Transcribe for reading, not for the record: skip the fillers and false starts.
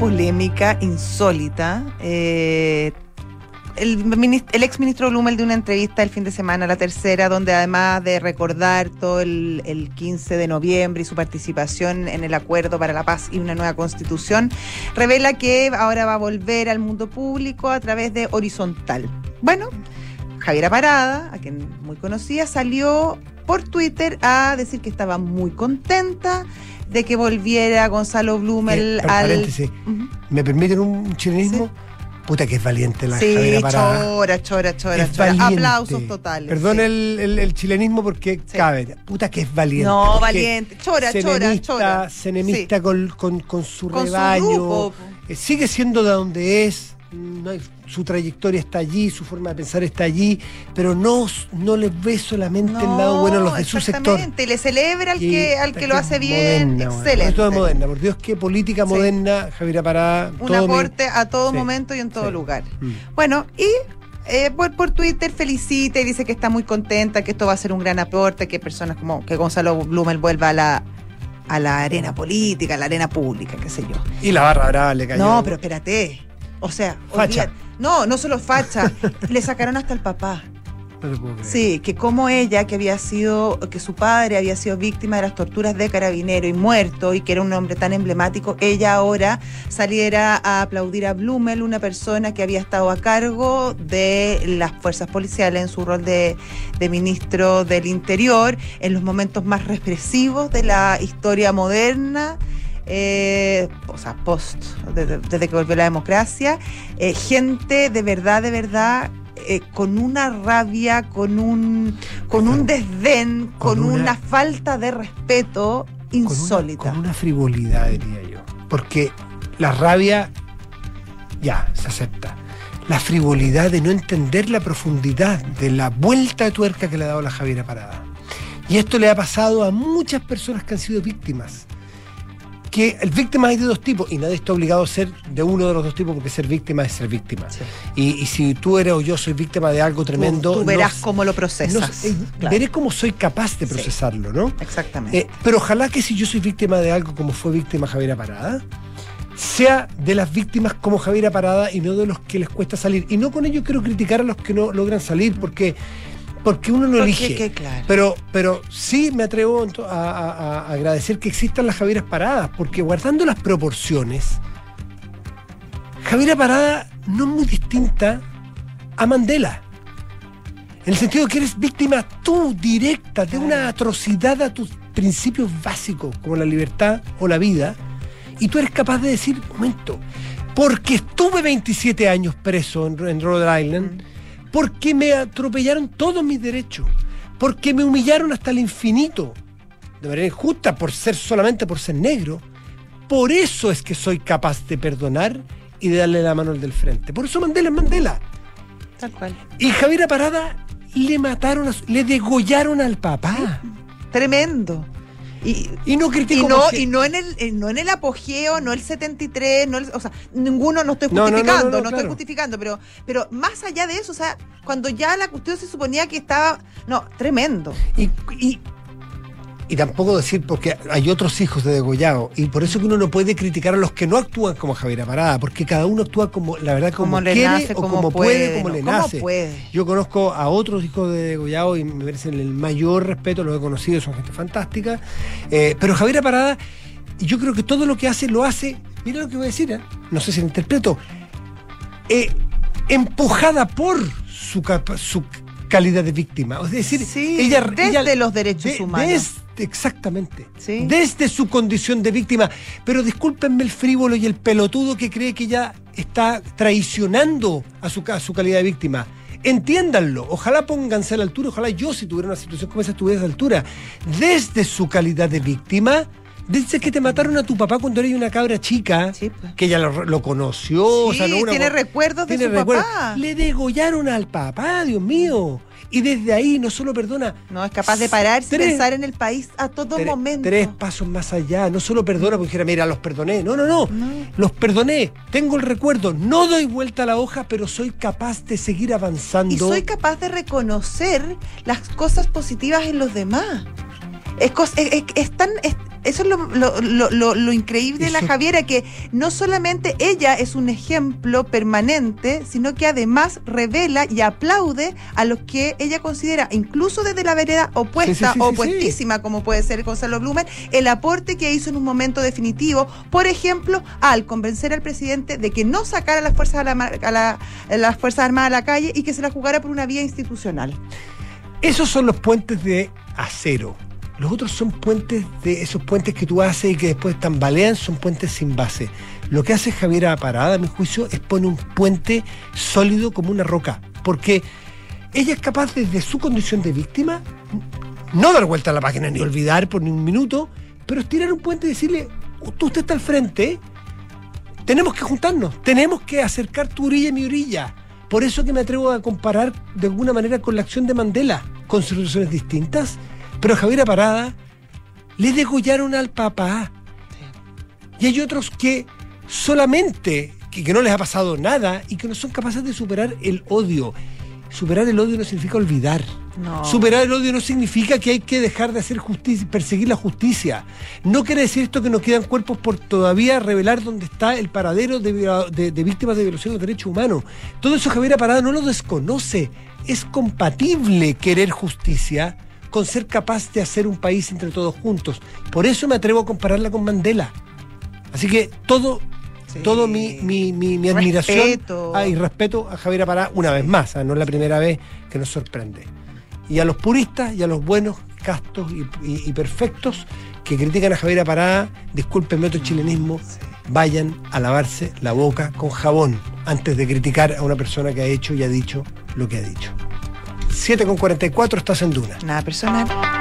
polémica insólita. El exministro Blumel de una entrevista el fin de semana, la tercera, donde además de recordar todo el 15 de noviembre y su participación en el Acuerdo para la Paz y una nueva Constitución, revela que ahora va a volver al mundo público a través de Horizontal. Bueno, Javiera Parada, a quien muy conocía, salió por Twitter a decir que estaba muy contenta de que volviera Gonzalo Blumel al... Paréntesis, ¿me permiten un chilenismo? Sí. Puta que es valiente la Javiera Parada. Chora. Aplausos totales. Perdón el chilenismo porque cabe. Puta que es valiente. No, valiente. Chora. Cenemista con su rebaño. Sigue siendo de donde es. Su trayectoria está allí, su forma de pensar está allí, pero no le ve solamente el lado bueno a los de su sector. Exactamente, le celebra al que lo hace bien, moderna, excelente. Todo es moderna, por Dios, qué política moderna, Javiera Parada. Un aporte a todo momento y en todo lugar. Bueno, y por Twitter felicita y dice que está muy contenta, que esto va a ser un gran aporte, que personas como que Gonzalo Blumel vuelva a la arena política, a la arena pública, qué sé yo. Y la barra brava le cayó. No, pero espérate. O sea, facha. No solo facha, le sacaron hasta el papá. No te puedo creer. Sí, que como ella, que su padre había sido víctima de las torturas de Carabinero y muerto, y que era un hombre tan emblemático, ella ahora saliera a aplaudir a Blumel, una persona que había estado a cargo de las fuerzas policiales en su rol de ministro del Interior, en los momentos más represivos de la historia moderna. Desde que volvió la democracia, gente de verdad, con una rabia, con un desdén, con una falta de respeto insólita. Con una frivolidad, diría yo. Porque la rabia ya se acepta. La frivolidad de no entender la profundidad de la vuelta de tuerca que le ha dado la Javiera Parada. Y esto le ha pasado a muchas personas que han sido víctimas. Que el víctima hay de dos tipos y nadie está obligado a ser de uno de los dos tipos, porque ser víctima es ser víctima. Sí. Y si tú eres o yo soy víctima de algo tremendo, tú verás cómo lo procesas. Claro. Veré cómo soy capaz de procesarlo, ¿no? Exactamente. Pero ojalá que si yo soy víctima de algo como fue víctima Javiera Parada, sea de las víctimas como Javiera Parada y no de los que les cuesta salir. Y no con ello quiero criticar a los que no logran salir, porque uno no elige. Claro. Pero sí me atrevo a agradecer que existan las Javieras Paradas, porque guardando las proporciones, Javiera Parada no es muy distinta a Mandela. En el sentido de que eres víctima tú, directa, de una atrocidad a tus principios básicos, como la libertad o la vida, y tú eres capaz de decir, un momento, porque estuve 27 años preso en Rhode Island, porque me atropellaron todos mis derechos, porque me humillaron hasta el infinito, de manera injusta, solamente por ser negro. Por eso es que soy capaz de perdonar y de darle la mano al del frente. Por eso Mandela es Mandela. Tal cual. Y Javiera Parada le degollaron al papá. Tremendo. Y no critico y no en el apogeo, no el 73, o sea, ninguno, no estoy justificando, no estoy justificando, pero más allá de eso, o sea, cuando ya la cuestión se suponía que estaba, tremendo. Y tampoco decir, porque hay otros hijos de degollado, y por eso que uno no puede criticar a los que no actúan como Javiera Parada, porque cada uno actúa como quiere, nace, o como puede, como le nace. Yo conozco a otros hijos de degollado y me merecen el mayor respeto, los he conocido, son gente fantástica, pero Javiera Parada, yo creo que todo lo que hace, mira lo que voy a decir, no sé si lo interpreto, empujada por su calidad de víctima, es decir, ella los derechos humanos. Exactamente, desde su condición de víctima. Pero discúlpenme el frívolo y el pelotudo que cree que ella está traicionando a su calidad de víctima. Entiéndanlo, ojalá pónganse a la altura, ojalá yo, si tuviera una situación como esa, estuviera a esa altura. Desde su calidad de víctima, desde que te mataron a tu papá cuando eres una cabra chica, que ella lo conoció, tiene recuerdos de su papá. Le degollaron al papá, Dios mío. Y desde ahí no solo perdona. No, es capaz de pararse y pensar en el país a todo momento. 3 pasos más allá. No solo perdona porque dijera, mira, los perdoné. No. Los perdoné. Tengo el recuerdo. No doy vuelta a la hoja, pero soy capaz de seguir avanzando. Y soy capaz de reconocer las cosas positivas en los demás. Eso es lo increíble de la Javiera, que no solamente ella es un ejemplo permanente, sino que además revela y aplaude a los que ella considera, incluso desde la vereda opuesta, opuestísima, como puede ser Gonzalo Blumen, el aporte que hizo en un momento definitivo, por ejemplo, al convencer al presidente de que no sacara las Fuerzas las Fuerzas Armadas a la calle y que se la jugara por una vía institucional. Esos son los puentes de acero. Los otros son puentes esos puentes que tú haces y que después tambalean, son puentes sin base. Lo que hace Javiera Parada, a mi juicio, es poner un puente sólido como una roca. Porque ella es capaz, desde su condición de víctima, no dar vuelta a la página ni olvidar por ni un minuto, pero estirar un puente y decirle, usted está al frente, tenemos que juntarnos, tenemos que acercar tu orilla y mi orilla. Por eso que me atrevo a comparar de alguna manera con la acción de Mandela, con situaciones distintas. Pero a Javiera Parada le degollaron al papá. Y hay otros que solamente, que no les ha pasado nada y que no son capaces de superar el odio. Superar el odio no significa olvidar. No. Superar el odio no significa que hay que dejar de hacer justicia, perseguir la justicia. No quiere decir esto que nos quedan cuerpos por todavía revelar dónde está el paradero de víctimas de violación de los derechos humanos. Todo eso Javiera Parada no lo desconoce. Es compatible querer justicia con ser capaz de hacer un país entre todos juntos. Por eso me atrevo a compararla con Mandela. Así que todo mi admiración y respeto a Javiera Parada una vez más, no es la primera vez que nos sorprende. Y a los puristas y a los buenos, castos y perfectos que critican a Javiera Parada, discúlpenme otro chilenismo, vayan a lavarse la boca con jabón antes de criticar a una persona que ha hecho y ha dicho lo que ha dicho. 7:44, estás en Duna. Nada personal.